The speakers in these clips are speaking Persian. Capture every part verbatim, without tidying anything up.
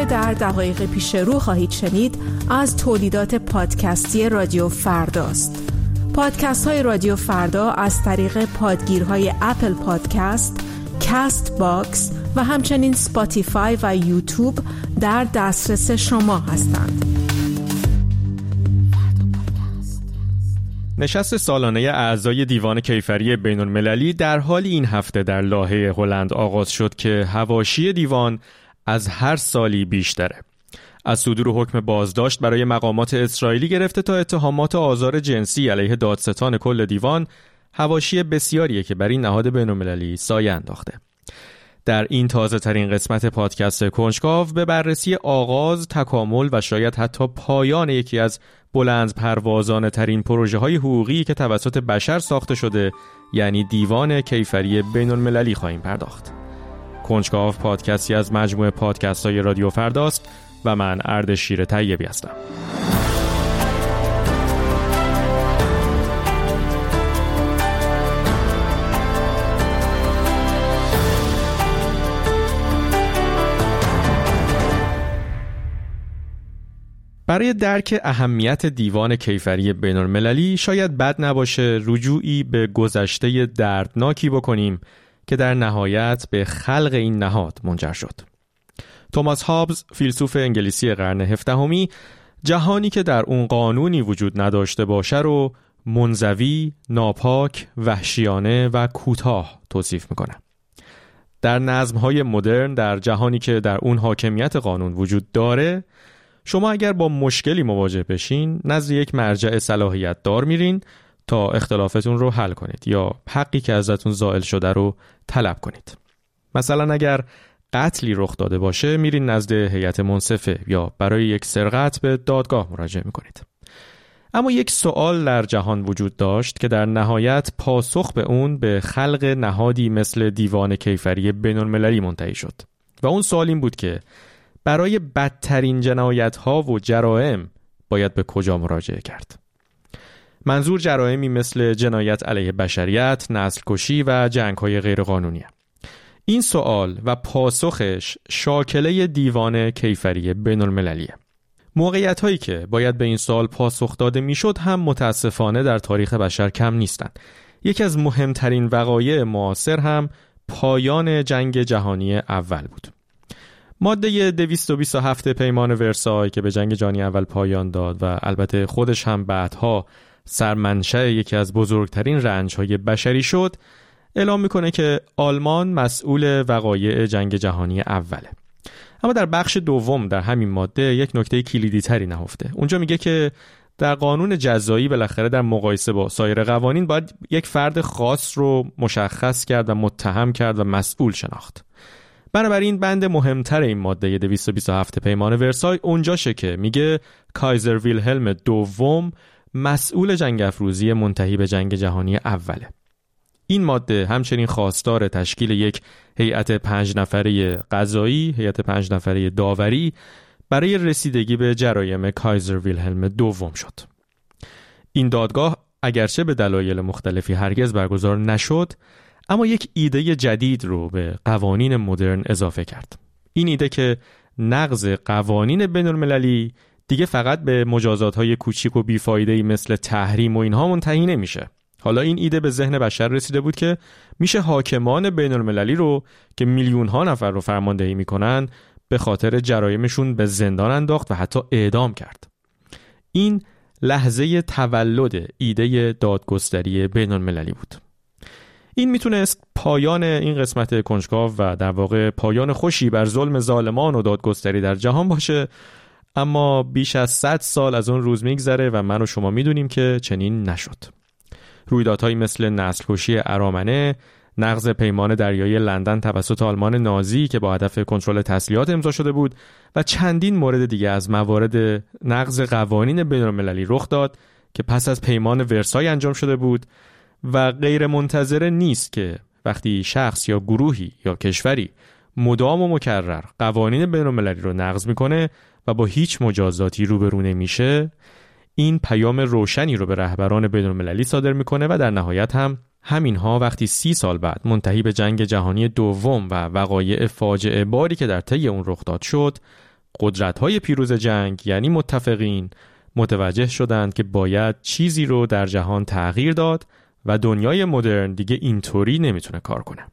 آنچه در دقایق پیش رو خواهید شنید از تولیدات پادکستی رادیو فرداست. پادکست های رادیو فردا از طریق پادگیرهای اپل پادکست، کست باکس و همچنین سپاتیفای و یوتیوب در دسترس شما هستند. نشست سالانه اعضای دیوان کیفری بین‌المللی در حال این هفته در لاهه هلند آغاز شد که حواشی دیوان از هر سالی بیشتره. از صدور حکم بازداشت برای مقامات اسرائیلی گرفته تا اتهامات آزار جنسی علیه دادستان کل دیوان، حواشی بسیاریه که بر این نهاد بین‌المللی سایه انداخته. در این تازه ترین قسمت پادکست کنجکاو به بررسی آغاز، تکامل و شاید حتی پایان یکی از بلند پروازانه ترین پروژه های حقوقی که توسط بشر ساخته شده، یعنی دیوان کیفری بین‌المللی خواهیم پرداخت. کنجکاو پادکستی از مجموعه پادکست های رادیو فرداست و من اردشیر طیبی هستم. برای درک اهمیت دیوان کیفری بین‌المللی شاید بد نباشه رجوعی به گذشته دردناکی بکنیم که در نهایت به خلق این نهاد منجر شد. توماس هابز، فیلسوف انگلیسی قرن هفدهمی، جهانی که در اون قانونی وجود نداشته باشه رو منزوی، ناپاک، وحشیانه و کوتاه توصیف میکنه. در نظم‌های مدرن در جهانی که در اون حاکمیت قانون وجود داره، شما اگر با مشکلی مواجه بشین نزد یک مرجع صلاحیت دار میرین تا اختلافتون رو حل کنید یا حقی که ازتون زائل شده رو طلب کنید. مثلا اگر قتلی رخ داده باشه میرین نزد هیئت منصفه یا برای یک سرقت به دادگاه مراجعه میکنید. اما یک سوال در جهان وجود داشت که در نهایت پاسخ به اون به خلق نهادی مثل دیوان کیفری بین‌المللی منتهی شد و اون سوال این بود که برای بدترین جنایت‌ها و جرائم باید به کجا مراجعه کرد؟ منظور جرائمی مثل جنایت علیه بشریت، نسل کشی و جنگ‌های غیرقانونیه. این سوال و پاسخش شاکله دیوان کیفری بین‌المللیه. موقعیت‌هایی که باید به این سوال پاسخ داده میشد هم متاسفانه در تاریخ بشر کم نیستند. یکی از مهمترین وقایع معاصر هم پایان جنگ جهانی اول بود. ماده دویست و بیست و هفت پیمان ورسای که به جنگ جهانی اول پایان داد و البته خودش هم بعدها سرمنشأ یکی از بزرگترین رنج‌های بشری شد، اعلام میکنه که آلمان مسئول وقایع جنگ جهانی اوله. اما در بخش دوم در همین ماده یک نکته کلیدی تری نهفته. اونجا میگه که در قانون جزایی بالاخره در مقایسه با سایر قوانین باید یک فرد خاص رو مشخص کرد و متهم کرد و مسئول شناخت. بنابراین بند مهمتر این ماده دویست و بیست و هفت پیمان ورسای اونجاشه که میگه کایزر ویلهلم دوم مسئول جنگ افروزی منتهی به جنگ جهانی اوله. این ماده همچنین خواستار تشکیل یک هیئت پنج نفره قضایی، هیئت پنج نفره داوری برای رسیدگی به جرایم کایزر ویلهلم دوم شد. این دادگاه اگرچه به دلایل مختلفی هرگز برگزار نشد، اما یک ایده جدید رو به قوانین مدرن اضافه کرد. این ایده که نقض قوانین بین‌المللی دیگه فقط به مجازات‌های کوچیک و بیفایده‌ای مثل تحریم و اینها منتهی نمیشه. حالا این ایده به ذهن بشر رسیده بود که میشه حاکمان بین‌المللی رو که میلیون‌ها نفر رو فرماندهی میکنن به خاطر جرایمشون به زندان انداخت و حتی اعدام کرد. این لحظه تولد ایده دادگستری بین‌المللی بود. این میتونست پایان این قسمت کنجکاو و در واقع پایان خوشی بر ظلم ظالمان و دادگستری در جهان باشه، اما بیش از صد سال از اون روز میگذره و من و شما میدونیم که چنین نشد. رویدادهایی مثل نسل کشی ارامنه، نقض پیمان دریایی لندن توسط آلمان نازی که با هدف کنترل تسلیحات امضا شده بود و چندین مورد دیگه از موارد نقض قوانین بین‌المللی رخ داد که پس از پیمان ورسای انجام شده بود و غیر منتظره نیست که وقتی شخص یا گروهی یا کشوری مدام و مکرر قوانین بین‌المللی رو نقض میکنه و با هیچ مجازاتی روبرو نمیشه، این پیام روشنی رو به رهبران بین‌المللی صادر میکنه و در نهایت هم همینها وقتی سی سال بعد منتهی به جنگ جهانی دوم و وقایع فاجعه باری که در طی اون رخ داد شد، قدرت‌های پیروز جنگ یعنی متفقین متوجه شدند که باید چیزی رو در جهان تغییر داد و دنیای مدرن دیگه اینطوری نمیتونه کار کنه.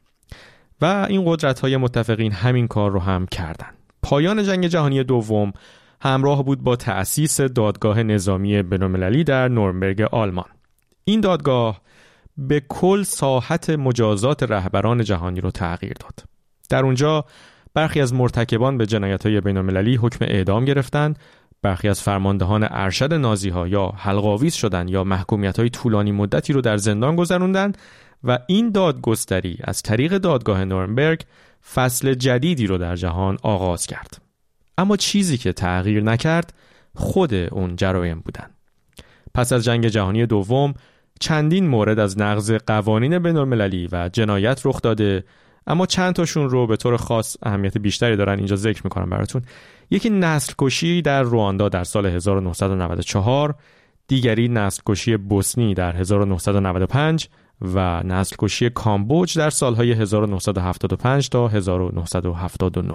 و این قدرت‌های متفقین همین کار رو هم کردن. پایان جنگ جهانی دوم همراه بود با تأسیس دادگاه نظامی بین‌المللی در نورنبرگ آلمان. این دادگاه به کل ساحت مجازات رهبران جهانی رو تغییر داد. در اونجا برخی از مرتکبان به جنایت‌های بین‌المللی حکم اعدام گرفتند، برخی از فرماندهان ارشد نازی‌ها یا حلق‌آویز شدند یا محکومیت‌های طولانی مدتی رو در زندان گذروندند و این دادگستری از طریق دادگاه نورنبرگ فصل جدیدی رو در جهان آغاز کرد. اما چیزی که تغییر نکرد خود اون جرایم بودن. پس از جنگ جهانی دوم چندین مورد از نقض قوانین بین‌المللی و جنایت رخ داده، اما چند تاشون رو به طور خاص اهمیت بیشتری دارن اینجا ذکر میکنم براتون. یکی نسل کشی در رواندا در سال هزار و نهصد و نود و چهار، دیگری نسل کشی بوسنی در هزار و نهصد و نود و پنج و نسل کشی کامبوج در سالهای هزار و نهصد و هفتاد و پنج تا هزار و نهصد و هفتاد و نه.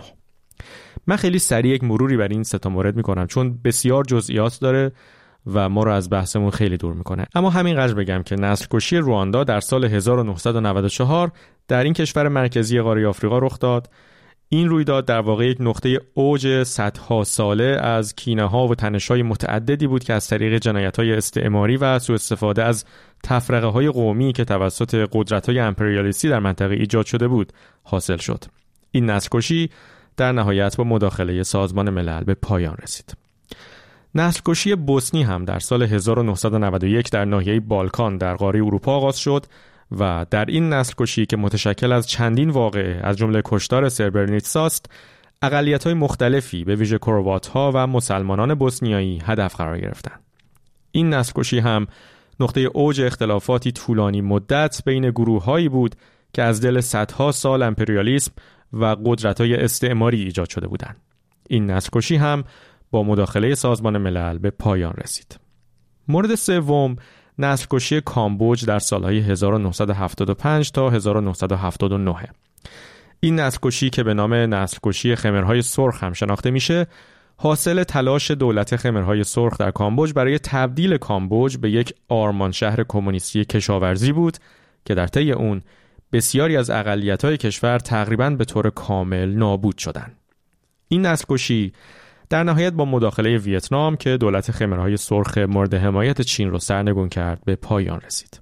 من خیلی سریع یک مروری بر این سه تا مورد میکنم چون بسیار جزئیات داره و ما رو از بحثمون خیلی دور میکنه. اما همینقدر بگم که نسل کشی رواندا در سال هزار و نهصد و نود و چهار در این کشور مرکزی قاره آفریقا رخ داد. این رویداد در واقع یک نقطه اوج صدها ساله از کینه‌ها و تنش‌های متعددی بود که از طریق جنایت‌های استعماری و سوء استفاده از تفرقه‌های قومی که توسط قدرت‌های امپریالیستی در منطقه ایجاد شده بود حاصل شد. این نسل کشی در نهایت با مداخله سازمان ملل به پایان رسید. نسل کشی بوسنی هم در سال هزار و نهصد و نود و یک در ناحیه بالکان در قاره اروپا آغاز شد و در این نسل کشی که متشکل از چندین واقعه از جمله کشتار سربرنیتسا است، اقلیت‌های مختلفی به ویژه کروات‌ها و مسلمانان بوسنیایی هدف قرار گرفتند. این نسل کشی هم نقطه اوج اختلافاتی طولانی مدت بین گروه‌هایی بود که از دل صدها سال امپریالیسم و قدرت‌های استعماری ایجاد شده بودند. این نسل کشی هم با مداخله سازمان ملل به پایان رسید. مورد سوم نسل کشی کامبوج در سالهای هزار و نهصد و هفتاد و پنج تا هزار و نهصد و هفتاد و نه. این نسل کشی که به نام نسل کشی خمرهای سرخ هم شناخته میشه، حاصل تلاش دولت خمرهای سرخ در کامبوج برای تبدیل کامبوج به یک آرمان شهر کمونیستی کشاورزی بود که در طی اون بسیاری از اقلیت‌های کشور تقریباً به طور کامل نابود شدند. این نسل کشی در نهایت با مداخله ویتنام که دولت خمرهای سرخ مورد حمایت چین رو سرنگون کرد به پایان رسید.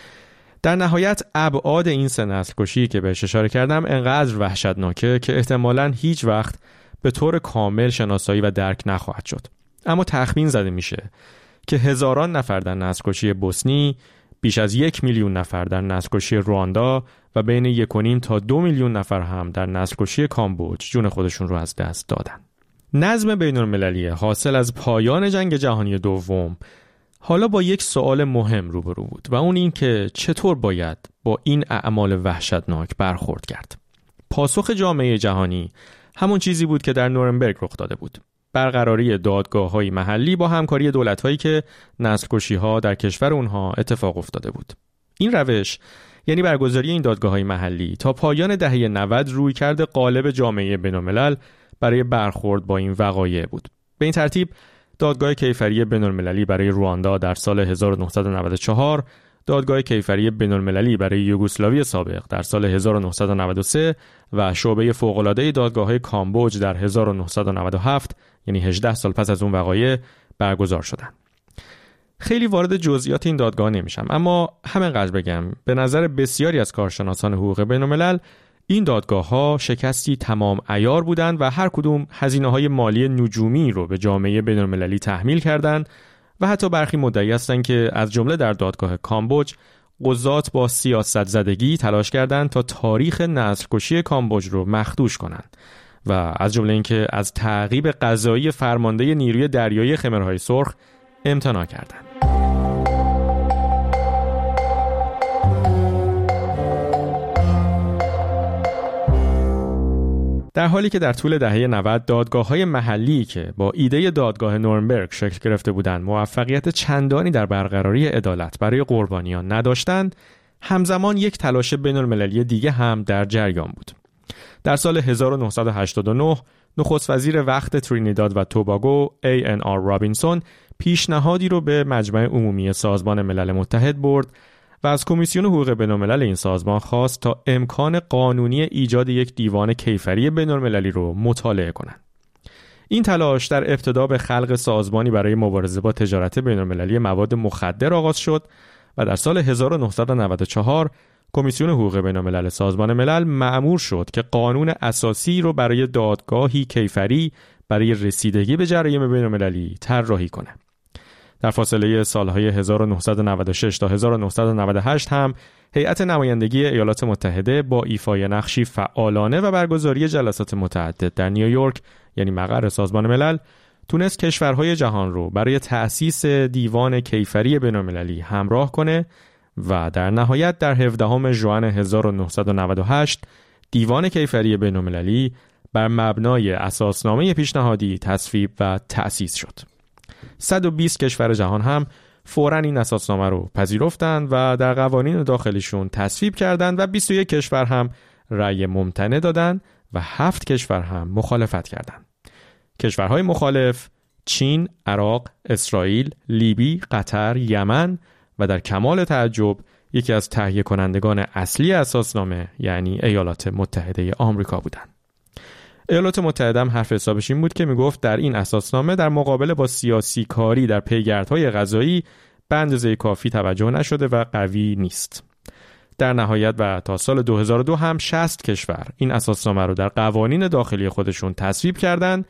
در نهایت ابعاد این سه نسل کشی که بهش اشاره کردم انقدر وحشتناکه که احتمالاً هیچ وقت به طور کامل شناسایی و درک نخواهد شد. اما تخمین زده میشه که هزاران نفر در نسل کشی بوسنی، بیش از یک میلیون نفر در نسل کشی رواندا و بین یک و نیم تا دو میلیون نفر هم در نسل کشی کامبوج جون خودشون رو از دست دادن. نظم بین‌المللی حاصل از پایان جنگ جهانی دوم حالا با یک سوال مهم روبرو بود و اون این که چطور باید با این اعمال وحشتناک برخورد کرد. پاسخ جامعه جهانی همون چیزی بود که در نورنبرگ رخ داده بود: برقراری دادگاه‌های محلی با همکاری دولت‌هایی که نسل کشی‌ها در کشور اونها اتفاق افتاده بود. این روش یعنی برگزاری این دادگاه‌های محلی تا پایان دهه نود رویکرد غالب جامعه بین‌الملل برای برخورد با این وقایع بود. به این ترتیب دادگاه کیفری بین‌المللی برای رواندا در سال هزار و نهصد و نود و چهار، دادگاه کیفری بین‌المللی برای یوگسلاوی سابق در سال هزار و نهصد و نود و سه و شعبه فوق‌العاده دادگاه‌های کامبوج در هزار و نهصد و نود و هفت، یعنی هجده سال پس از اون وقایع، برگزار شدند. خیلی وارد جزئیات این دادگاه نمیشم، اما همینقدر بگم به نظر بسیاری از کارشناسان حقوق بین‌الملل این دادگاه‌ها شکستی تمام عیار بودند و هر کدوم هزینه‌های مالی نجومی رو به جامعه بین‌المللی تحمیل کردند و حتی برخی مدعی هستند که از جمله در دادگاه کامبوج قضات با سیاست زدگی تلاش کردند تا تاریخ نسل کشی کامبوج رو مخدوش کنند و از جمله اینکه از تعقیب قضایی فرمانده نیروی دریایی خمرهای سرخ امتناع کردند. در حالی که در طول دهه نود دادگاه‌های محلی که با ایده دادگاه نورنبرگ شکل گرفته بودند موفقیت چندانی در برقراری عدالت برای قربانیان نداشتند، همزمان یک تلاش بین‌المللی دیگه هم در جریان بود. در سال هزار و نهصد و هشتاد و نه نخست وزیر وقت ترینیداد و توباگو ای ان آر رابینسون پیشنهادی رو به مجمع عمومی سازمان ملل متحد برد و از کمیسیون حقوق بین‌الملل این سازمان خواست تا امکان قانونی ایجاد یک دیوان کیفری بین‌المللی رو مطالعه کنند. این تلاش در ابتدا به خلق سازمانی برای مبارزه با تجارت بین‌المللی مواد مخدر آغاز شد و در سال هزار و نهصد و نود و چهار کمیسیون حقوق بین‌الملل سازمان ملل مأمور شد که قانون اساسی رو برای دادگاهی کیفری برای رسیدگی به جرایم بین‌المللی طراحی کند. در فاصله سالهای هزار و نهصد و نود و شش تا هزار و نهصد و نود و هشت هم هیئت نمایندگی ایالات متحده با ایفای نقشی فعالانه و برگزاری جلسات متعدد در نیویورک، یعنی مقر سازمان ملل، تونست کشورهای جهان رو برای تأسیس دیوان کیفری بین‌المللی همراه کنه و در نهایت در هفدهم ژوئن هزار و نهصد و نود و هشت دیوان کیفری بین‌المللی بر مبنای اساسنامه پیشنهادی تصویب و تأسیس شد. صد و بیست کشور جهان هم فوراً این اساسنامه رو پذیرفتند و در قوانین داخلیشون تصویب کردند و بیست و یک کشور هم رأی ممتنع دادند و هفت کشور هم مخالفت کردند. کشورهای مخالف چین، عراق، اسرائیل، لیبی، قطر، یمن و در کمال تعجب یکی از تهیه کنندگان اصلی اساسنامه یعنی ایالات متحده آمریکا بودند. ایالات متحده هم حرف حسابش این بود که میگفت در این اساسنامه در مقابله با سیاسی کاری در پیگردهای قضایی به اندازه کافی توجه نشده و قوی نیست. در نهایت و تا سال دو هزار و دو هم شصت کشور این اساسنامه رو در قوانین داخلی خودشون تصویب کردند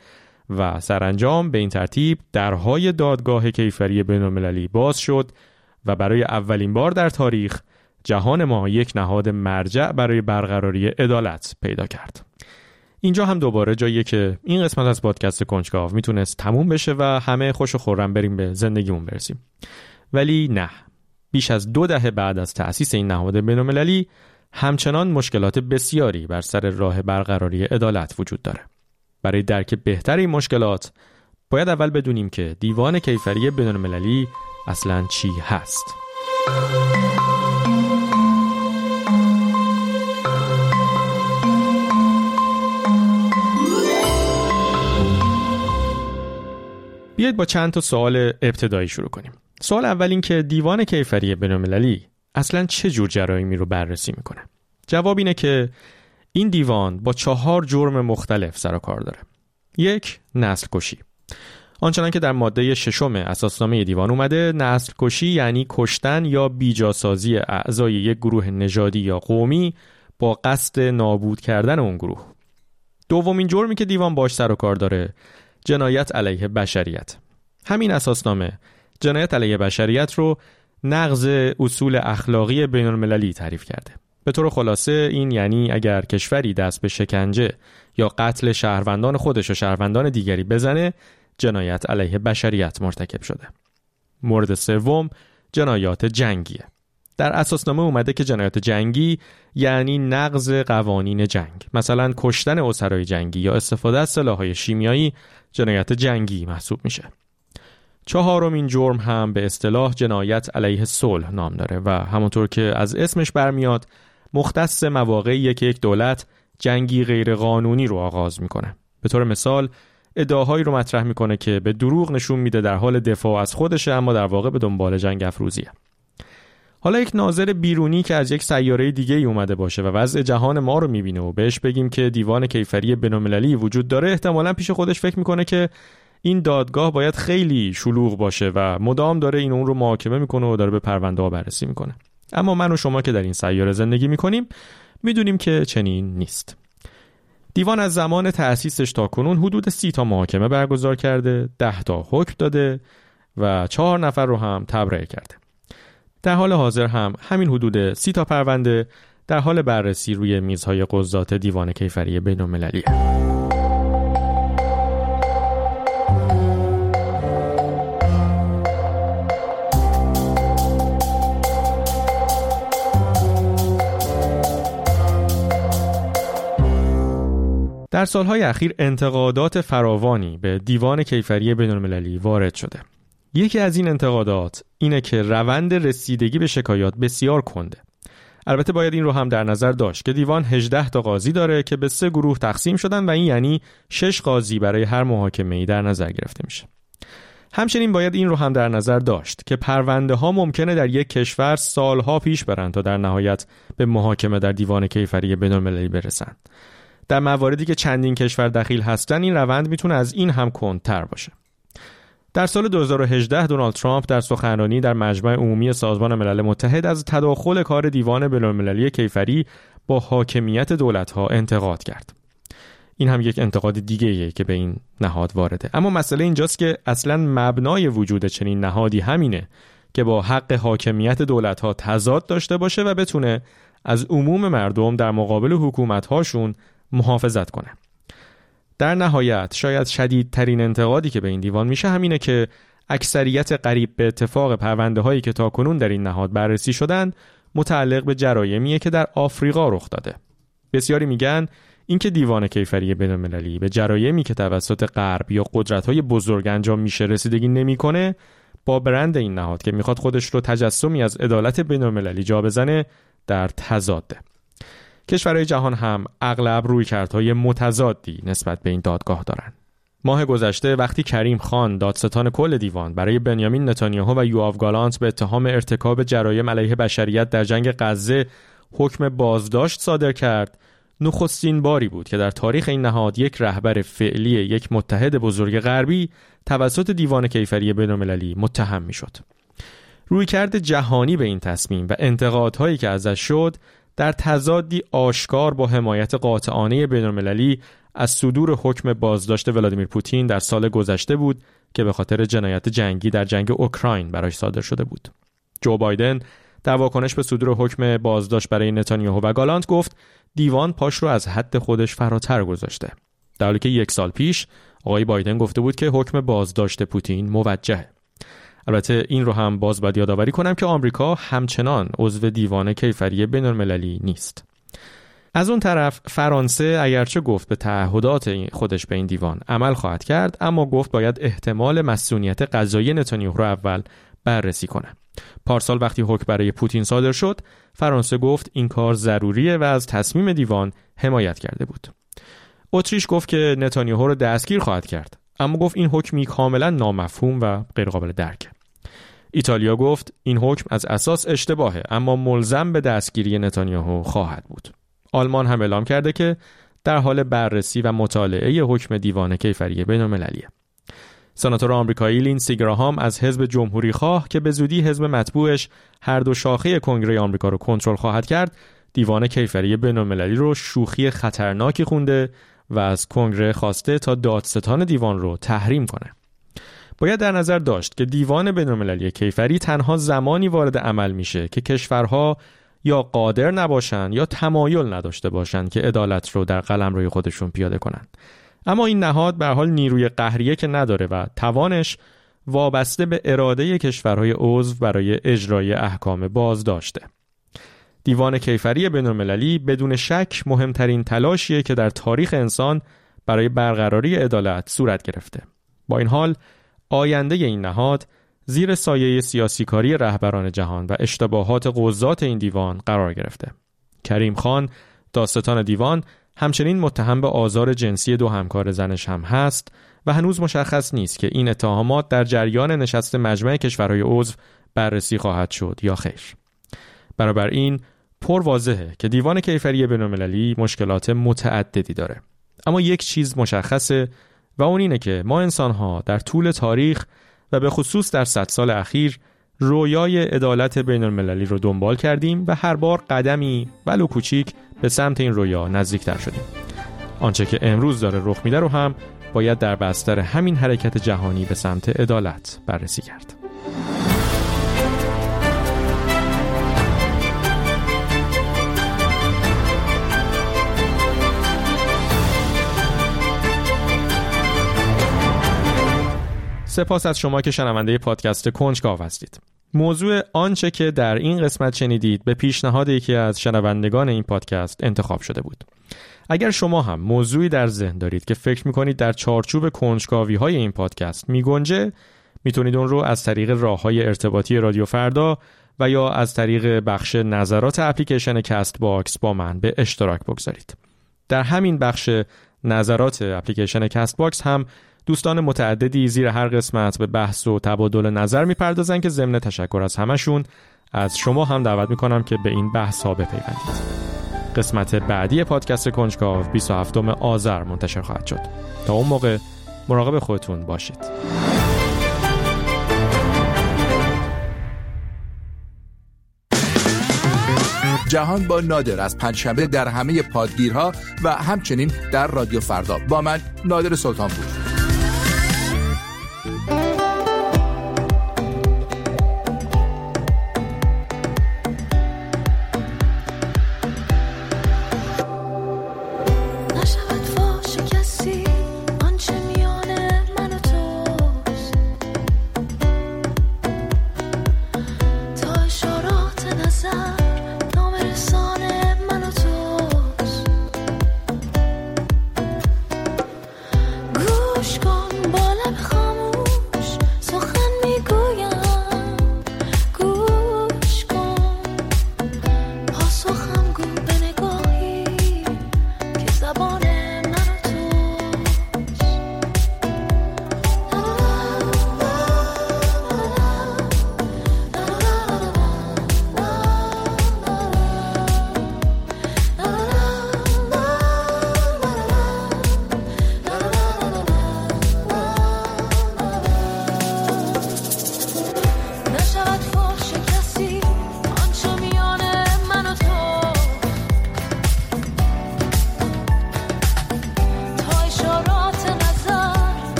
و سرانجام به این ترتیب درهای دادگاه کیفری بین‌المللی باز شد و برای اولین بار در تاریخ جهان ما یک نهاد مرجع برای برقراری عدالت پیدا کرد. اینجا هم دوباره جاییه که این قسمت از پادکست کنجکاو میتونست تموم بشه و همه خوش و خرم بریم به زندگیمون برسیم. ولی نه، بیش از دو دهه بعد از تأسیس این نهاد بین‌المللی همچنان مشکلات بسیاری بر سر راه برقراری عدالت وجود داره. برای درک بهتر این مشکلات باید اول بدونیم که دیوان کیفری بین‌المللی اصلاً چی هست. بیایید با چند تا سوال ابتدایی شروع کنیم. سوال اول این که دیوان کیفری بین‌المللی اصلاً چه جور جرایمی رو بررسی میکنه؟ جواب اینه که این دیوان با چهار جرم مختلف سر و کار داره. یک، نسل کشی. آنچنان که در ماده ششم اساسنامه دیوان اومده، نسل کشی یعنی کشتن یا بیجاسازی اعضای یک گروه نژادی یا قومی با قصد نابود کردن اون گروه. دومین جرمی که دیوان باش سر و کار داره، جنایت علیه بشریت. همین اساسنامه جنایت علیه بشریت رو نقض اصول اخلاقی بین‌المللی تعریف کرده. به طور خلاصه این یعنی اگر کشوری دست به شکنجه یا قتل شهروندان خودش و شهروندان دیگری بزنه، جنایت علیه بشریت مرتکب شده. مورد سوم جنایات جنگیه. در اساسنامه اومده که جنایات جنگی یعنی نقض قوانین جنگ، مثلا کشتن اسرای جنگی یا استفاده از سلاح‌های شیمیایی جنایت جنگی محسوب میشه. چهارمین جرم هم به اصطلاح جنایت علیه صلح نام داره و همونطور که از اسمش برمیاد مختص مواقعی که یک دولت جنگی غیر قانونی رو آغاز میکنه. به طور مثال ادعاهایی رو مطرح میکنه که به دروغ نشون میده در حال دفاع از خودشه اما در واقع به دنبال جنگ افروزیه. حالا یک ناظر بیرونی که از یک سیاره دیگه ای اومده باشه و وضع جهان ما رو میبینه و بهش بگیم که دیوان کیفری بین‌المللی وجود داره، احتمالاً پیش خودش فکر میکنه که این دادگاه باید خیلی شلوغ باشه و مدام داره این اون رو محاکمه میکنه و داره به پرونده ها بررسی میکنه. اما من و شما که در این سیاره زندگی میکنیم میدونیم که چنین نیست. دیوان از زمان تأسیسش تا کنون حدود سی تا محاکمه برگزار کرده، ده تا حکم داده و چهار نفر رو هم تبرئه کرده. در حال حاضر هم همین حدود سی تا پرونده در حال بررسی روی میزهای قضات دیوان کیفری بین‌المللیه. در سالهای اخیر انتقادات فراوانی به دیوان کیفری بین‌المللی وارد شده. یکی از این انتقادات اینه که روند رسیدگی به شکایات بسیار کنده. البته باید این رو هم در نظر داشت که دیوان هجده تا قاضی داره که به سه گروه تقسیم شدن و این یعنی شش قاضی برای هر محاکمه‌ای در نظر گرفته میشه. همچنین باید این رو هم در نظر داشت که پرونده ها ممکنه در یک کشور سالها پیش برن تا در نهایت به محاکمه در دیوان کیفری بین‌المللی برسن. در مواردی که چندین کشور دخیل هستن این روند میتونه از این هم کندتر باشه. در سال دو هزار و هجده دونالد ترامپ در سخنرانی در مجمع عمومی سازمان ملل متحد از تداخل کار دیوان بین‌المللی کیفری با حاکمیت دولت‌ها انتقاد کرد. این هم یک انتقاد دیگه‌ایه که به این نهاد وارده. اما مسئله اینجاست که اصلاً مبنای وجود چنین نهادی همینه که با حق حاکمیت دولت‌ها تضاد داشته باشه و بتونه از عموم مردم در مقابل حکومت‌هاشون محافظت کنه. در نهایت شاید شدیدترین انتقادی که به این دیوان میشه همینه که اکثریت قریب به اتفاق پرونده هایی که تاکنون در این نهاد بررسی شدن متعلق به جرایمیه که در آفریقا رخ داده. بسیاری میگن اینکه دیوان کیفری بین‌المللی به جرایمی که توسط غرب یا قدرت‌های بزرگ انجام میشه رسیدگی نمیکنه با برند این نهاد که میخواد خودش رو تجسمی از عدالت بین‌المللی جا بزنه در تضاده. کشورهای جهان هم اغلب رویکردهای متضادی نسبت به این دادگاه دارند. ماه گذشته وقتی کریم خان دادستان کل دیوان برای بنیامین نتانیاهو و یوآو گالانت به اتهام ارتکاب جرایم علیه بشریت در جنگ غزه حکم بازداشت صادر کرد، نخستین باری بود که در تاریخ این نهاد یک رهبر فعلی یک متحد بزرگ غربی توسط دیوان کیفری بین‌المللی متهم میشد. رویکرد جهانی به این تصمیم و انتقادهایی که ازش شد در تضادی آشکار با حمایت قاطعانه بین‌المللی از صدور حکم بازداشت ولادیمیر پوتین در سال گذشته بود که به خاطر جنایت جنگی در جنگ اوکراین براش صادر شده بود. جو بایدن در واکنش به صدور حکم بازداشت برای نتانیاهو و گالانت گفت دیوان پاش رو از حد خودش فراتر گذاشته. در حالی که یک سال پیش آقای بایدن گفته بود که حکم بازداشت پوتین موجهه. البته این رو هم باز باید یادآوری کنم که آمریکا همچنان عضو دیوان کیفری بین‌المللی نیست. از اون طرف فرانسه اگرچه گفت به تعهدات خودش به این دیوان عمل خواهد کرد، اما گفت باید احتمال مسئولیت قضایی نتانیاهو رو اول بررسی کنه. پارسال وقتی حکم برای پوتین صادر شد، فرانسه گفت این کار ضروریه و از تصمیم دیوان حمایت کرده بود. اتریش گفت که نتانیاهو رو دستگیر خواهد کرد، اما گفت این حکمی کاملا نامفهوم و غیر قابل درکه. ایتالیا گفت این حکم از اساس اشتباهه اما ملزم به دستگیری نتانیاهو خواهد بود. آلمان هم اعلام کرده که در حال بررسی و مطالعه حکم دیوان کیفری بین‌المللیه. سناتور آمریکایی لیندسی گراهام از حزب جمهوری خواه که به زودی حزب مطبوعش هر دو شاخه کنگره آمریکا رو کنترل خواهد کرد، دیوان کیفری بین‌المللی رو شوخی خطرناکی خونده و از کنگره خواسته تا دادستان دیوان رو تحریم کنه. باید در نظر داشت که دیوان بین‌المللی کیفری تنها زمانی وارد عمل میشه که کشورها یا قادر نباشن یا تمایل نداشته باشن که عدالت رو در قلمروی خودشون پیاده کنن. اما این نهاد به هر حال نیروی قهریه که نداره و توانش وابسته به اراده کشورهای عضو برای اجرای احکام بازداشته. دیوان کیفری بین‌المللی بدون شک مهمترین تلاشیه که در تاریخ انسان برای برقراری عدالت صورت گرفته. با این حال آینده این نهاد زیر سایه سیاسیکاری رهبران جهان و اشتباهات قضات این دیوان قرار گرفته. کریم خان دادستان دیوان همچنین متهم به آزار جنسی دو همکار زنش هم هست و هنوز مشخص نیست که این اتهامات در جریان نشست مجمع کشورهای عضو بررسی خواهد شد یا خیر. بنابراین پر واضحه که دیوان کیفری بین‌المللی مشکلات متعددی داره. اما یک چیز مشخصه و اون اینه که ما انسان‌ها در طول تاریخ و به خصوص در صد سال اخیر رویای عدالت بین‌المللی رو دنبال کردیم و هر بار قدمی ولو کوچیک به سمت این رویا نزدیکتر شدیم. آنچه که امروز داره رخ میده رو هم باید در بستر همین حرکت جهانی به سمت عدالت بررسی کرد. سپاس از شما که شنونده پادکست کنجکاو هستید. موضوع آنچه که در این قسمت شنیدید به پیشنهاد یکی از شنوندگان این پادکست انتخاب شده بود. اگر شما هم موضوعی در ذهن دارید که فکر می‌کنید در چارچوب کنجکاوی‌های این پادکست می‌گنجه، میتونید اون رو از طریق راه‌های ارتباطی رادیو فردا و یا از طریق بخش نظرات اپلیکیشن کست باکس با من به اشتراک بگذارید. در همین بخش نظرات اپلیکیشن کست باکس هم دوستان متعددی زیر هر قسمت به بحث و تبادل نظر میپردازن که ضمن تشکر از همشون از شما هم دعوت میکنم که به این بحث ها بپیوندید. قسمت بعدی پادکست کنجکاو بیست و هفتم آذر منتشر خواهد شد. تا اون موقع مراقب خودتون باشید. جهان با نادر از پنجشنبه در همه پادگیرها و همچنین در رادیو فردا با من نادر سلطانپور.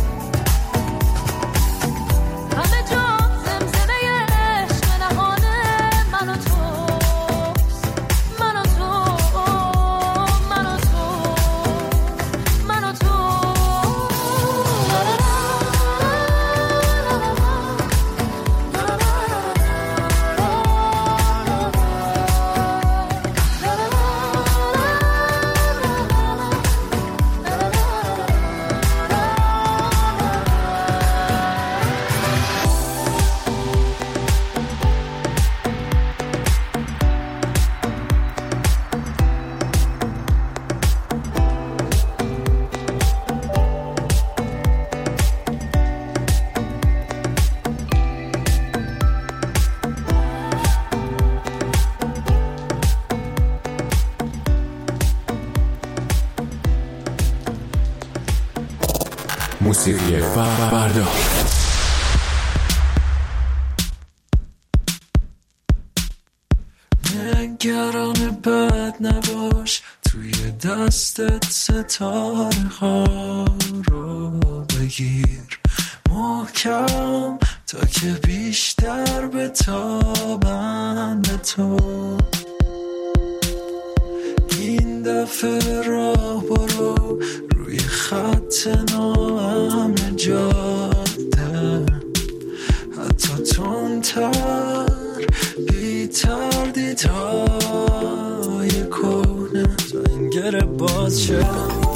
همه جا زمزمه عشق نهانه موسیقی فردا. نگران بد نباش، توی دستت ستاره ها رو بگیر محکم تا که بیشتر بتابن به تو. این دفعه راه برو روی خط ناامن جاده، حتی تندتر بی تردیدهای کهنه تا این گره باز شه.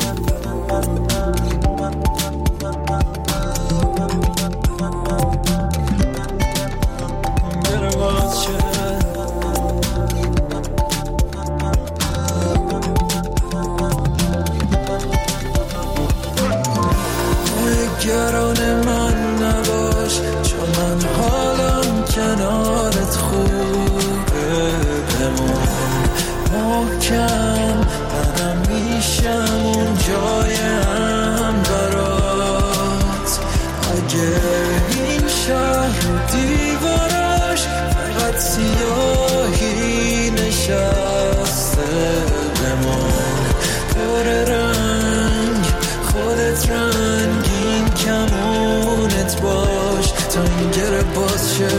نگران من نباش، چون من حالم کنارت خوبه. بمون محکم، منم میشم اون جایم برات. اگه این شهر و دیوارش فقط سیاهی نشسته، بمون پر رنگ خودت رنگین کمونت باش تا این گره باز شه.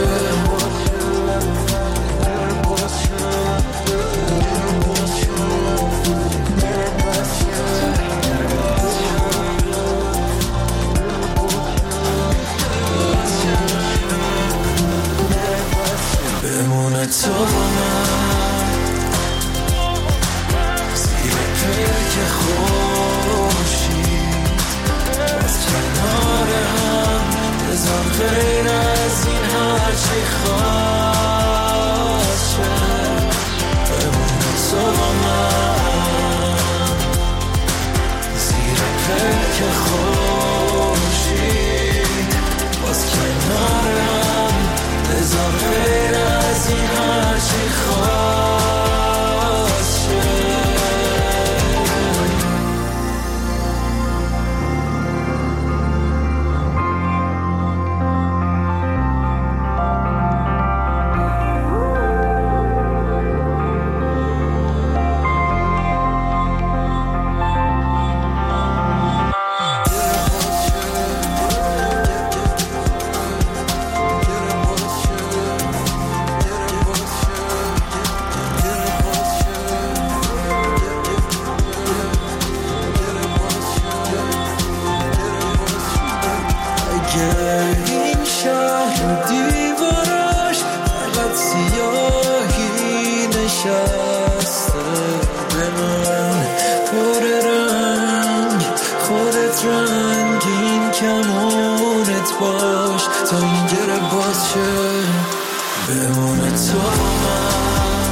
بمونه تو با من زیر پیک خورشید، باز کنار هم بذار غیر از این هرچی خواست شه. بمونه تو با من زیر پیک خورشید، باز کنار هم بذار غیر از این هرچی خواست شه. این شهر و دیوارش فقط سیاهی نشسته، به من پر رنگ خودت رنگین کمونت باش تا این گره باز شه. بمونه تو من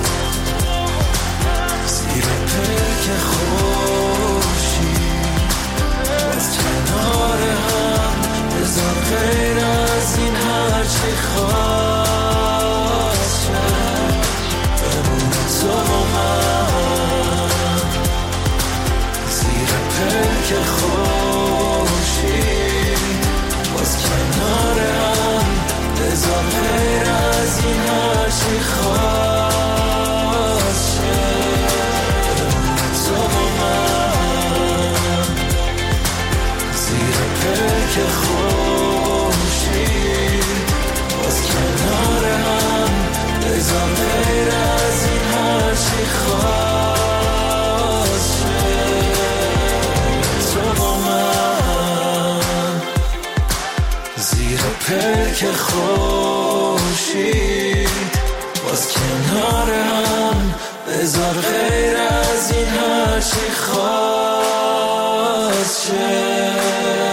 زیر پیک خورشید، باز کنار هم بذار غیر از این هرچی خواست شه. بمونه تو من زیر پیک خورشید، باز کنار هم بذار غیر از این هرچی خواست شه. بمونه تو من زیر پیک خورشید، باز کنار هم بذار غیر از این هرچی خواست شه. تو با من زیر پیک خورشید، باز کنار هم بذار غیر از این هرچی خواست شه.